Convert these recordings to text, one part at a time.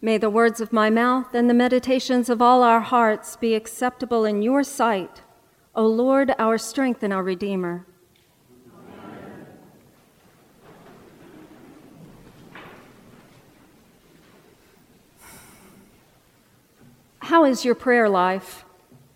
May the words of my mouth and the meditations of all our hearts be acceptable in your sight, O Lord, our strength and our Redeemer. Amen. How is your prayer life?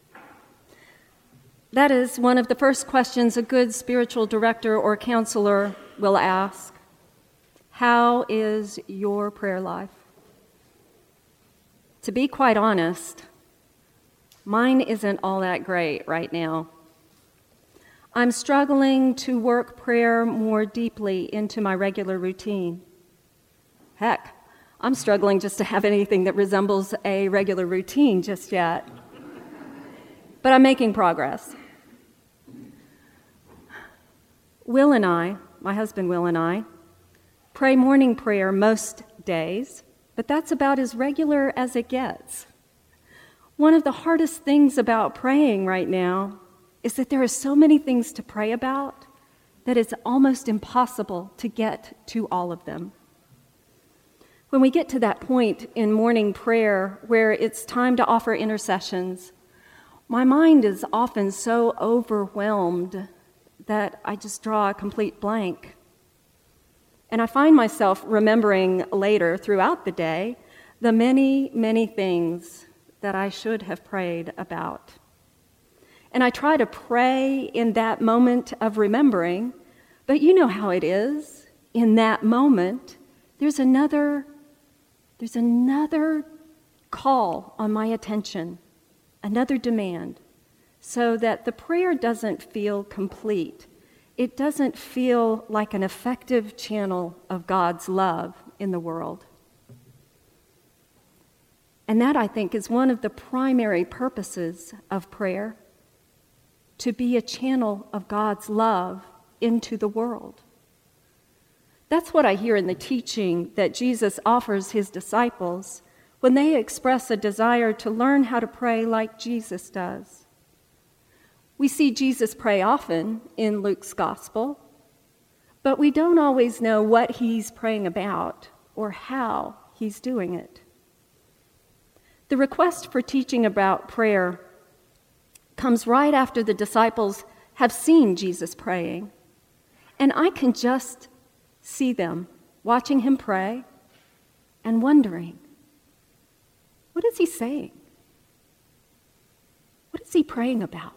That is one of the first questions a good spiritual director or counselor will ask. How is your prayer life? To be quite honest, mine isn't all that great right now. I'm struggling to work prayer more deeply into my regular routine. Heck, I'm struggling just to have anything that resembles a regular routine just yet. But I'm making progress. Will and I, my husband Will and I, pray morning prayer most days, but that's about as regular as it gets. One of the hardest things about praying right now is that there are so many things to pray about that it's almost impossible to get to all of them. When we get to that point in morning prayer where it's time to offer intercessions, my mind is often so overwhelmed that I just draw a complete blank. And I find myself remembering later throughout the day the many, many things that I should have prayed about. And I try to pray in that moment of remembering, but you know how it is. In that moment, there's another call on my attention, another demand, so that the prayer doesn't feel complete. It doesn't feel like an effective channel of God's love in the world. And that, I think, is one of the primary purposes of prayer, to be a channel of God's love into the world. That's what I hear in the teaching that Jesus offers his disciples when they express a desire to learn how to pray like Jesus does. We see Jesus pray often in Luke's gospel, but we don't always know what he's praying about or how he's doing it. The request for teaching about prayer comes right after the disciples have seen Jesus praying, and I can just see them watching him pray and wondering, what is he saying? What is he praying about?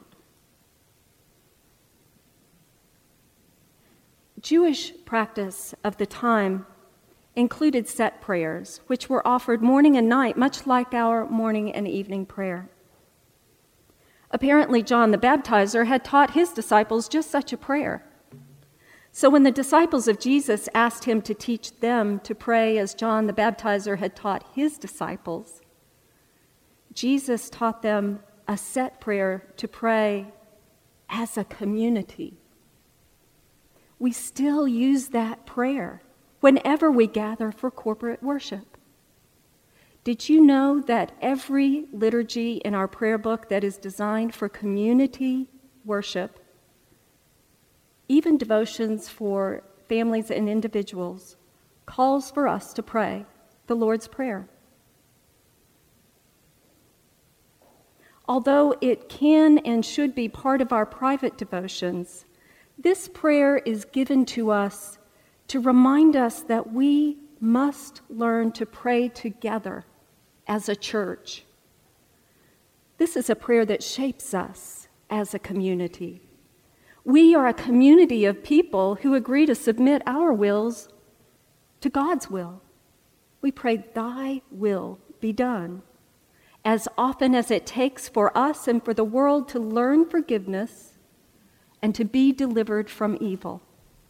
Jewish practice of the time included set prayers, which were offered morning and night, much like our morning and evening prayer. Apparently, John the Baptizer had taught his disciples just such a prayer. So when the disciples of Jesus asked him to teach them to pray as John the Baptizer had taught his disciples, Jesus taught them a set prayer to pray as a community. We still use that prayer whenever we gather for corporate worship. Did you know that every liturgy in our prayer book that is designed for community worship, even devotions for families and individuals, calls for us to pray the Lord's Prayer? Although it can and should be part of our private devotions, this prayer is given to us to remind us that we must learn to pray together as a church. This is a prayer that shapes us as a community. We are a community of people who agree to submit our wills to God's will. We pray, "Thy will be done," as often as it takes for us and for the world to learn forgiveness and to be delivered from evil.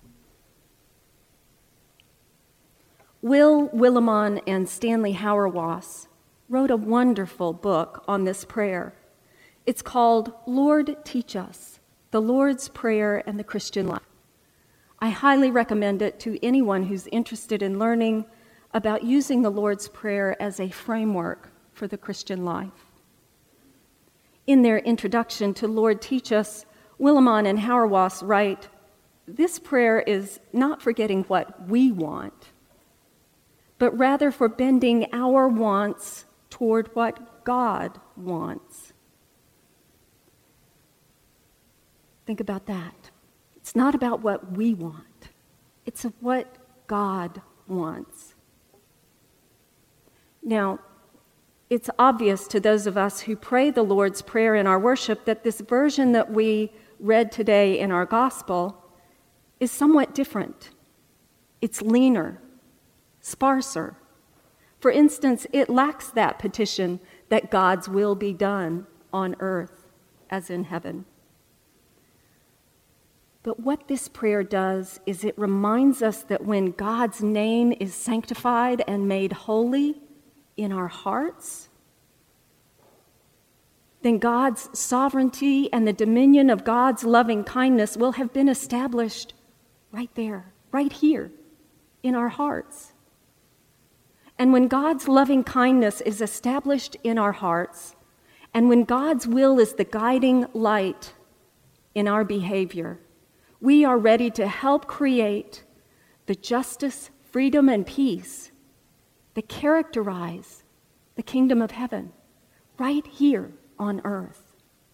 Will Willimon and Stanley Hauerwas wrote a wonderful book on this prayer. It's called Lord Teach Us, The Lord's Prayer and the Christian Life. I highly recommend it to anyone who's interested in learning about using the Lord's Prayer as a framework for the Christian life. In their introduction to Lord Teach Us, Willimon and Hauerwas write, "This prayer is not for getting what we want, but rather for bending our wants toward what God wants. Think about that. It's not about what we want. It's of what God wants. Now, it's obvious to those of us who pray the Lord's Prayer in our worship that this version that we read today in our gospel is somewhat different. It's leaner, sparser. For instance, it lacks that petition that God's will be done on earth as in heaven. But what this prayer does is it reminds us that when God's name is sanctified and made holy in our hearts, then God's sovereignty and the dominion of God's loving kindness will have been established right there, right here in our hearts. And when God's loving kindness is established in our hearts, and when God's will is the guiding light in our behavior, we are ready to help create the justice, freedom, and peace that characterize the kingdom of heaven right here on earth.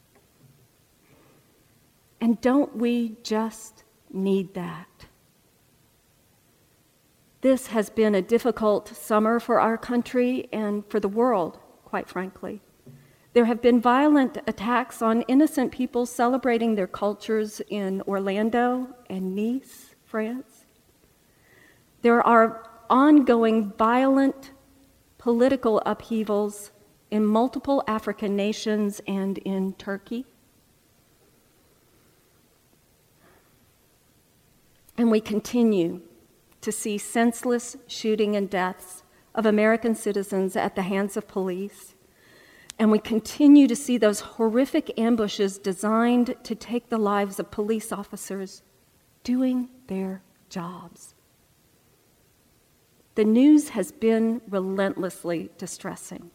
And don't we just need that? This has been a difficult summer for our country and for the world, quite frankly. There have been violent attacks on innocent people celebrating their cultures in Orlando and Nice, France. There are ongoing violent political upheavals in multiple African nations and in Turkey. And we continue to see senseless shooting and deaths of American citizens at the hands of police. And we continue to see those horrific ambushes designed to take the lives of police officers doing their jobs. The news has been relentlessly distressing.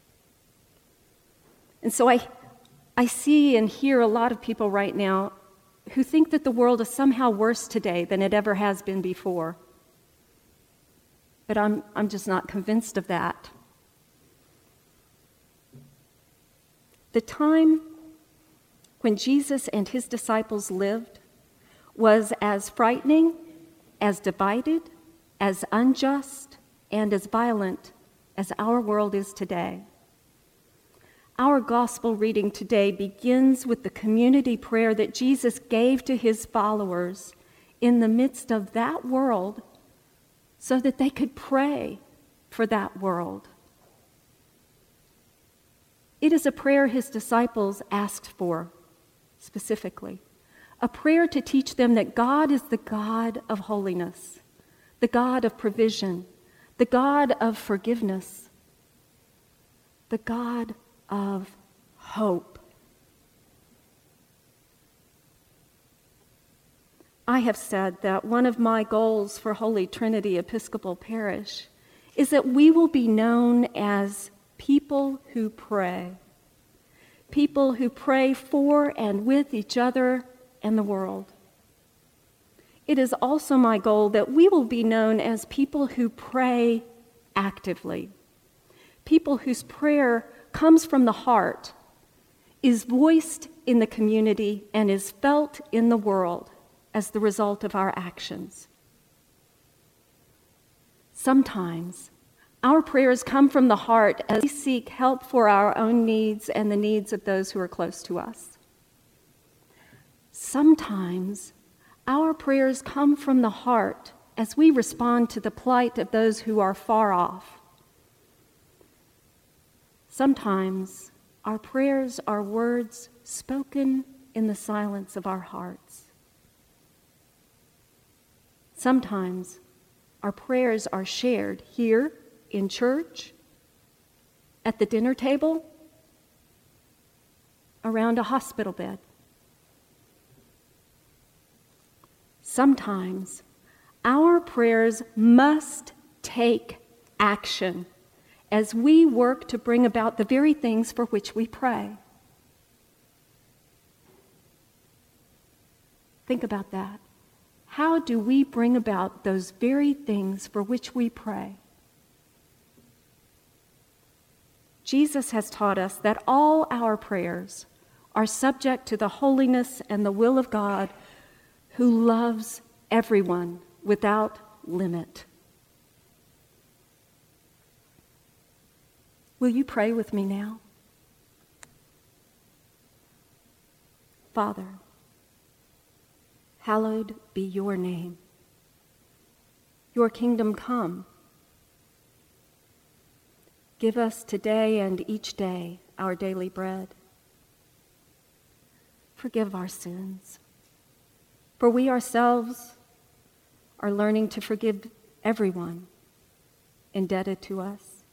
And so I see and hear a lot of people right now who think that the world is somehow worse today than it ever has been before. But I'm just not convinced of that. The time when Jesus and his disciples lived was as frightening, as divided, as unjust, and as violent as our world is today. Our gospel reading today begins with the community prayer that Jesus gave to his followers in the midst of that world so that they could pray for that world. It is a prayer his disciples asked for specifically, a prayer to teach them that God is the God of holiness, the God of provision, the God of forgiveness, the God of hope. I have said that one of my goals for Holy Trinity Episcopal Parish is that we will be known as people who pray for and with each other and the world. It is also my goal that we will be known as people who pray actively, people whose prayer comes from the heart, is voiced in the community, and is felt in the world as the result of our actions. Sometimes our prayers come from the heart as we seek help for our own needs and the needs of those who are close to us. Sometimes our prayers come from the heart as we respond to the plight of those who are far off. Sometimes our prayers are words spoken in the silence of our hearts. Sometimes our prayers are shared here in church, at the dinner table, around a hospital bed. Sometimes our prayers must take action as we work to bring about the very things for which we pray. Think about that. How do we bring about those very things for which we pray? Jesus has taught us that all our prayers are subject to the holiness and the will of God, who loves everyone without limit. Will you pray with me now? Father, hallowed be your name. Your kingdom come. Give us today and each day our daily bread. Forgive our sins, for we ourselves are learning to forgive everyone indebted to us.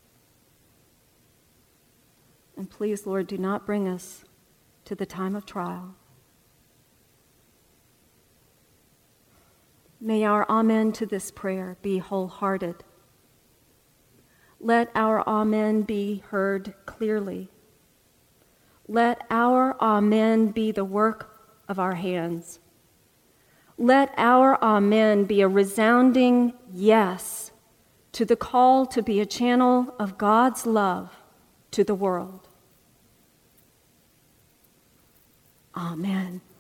And please, Lord, do not bring us to the time of trial. May our amen to this prayer be wholehearted. Let our amen be heard clearly. Let our amen be the work of our hands. Let our amen be a resounding yes to the call to be a channel of God's love to the world. Amen.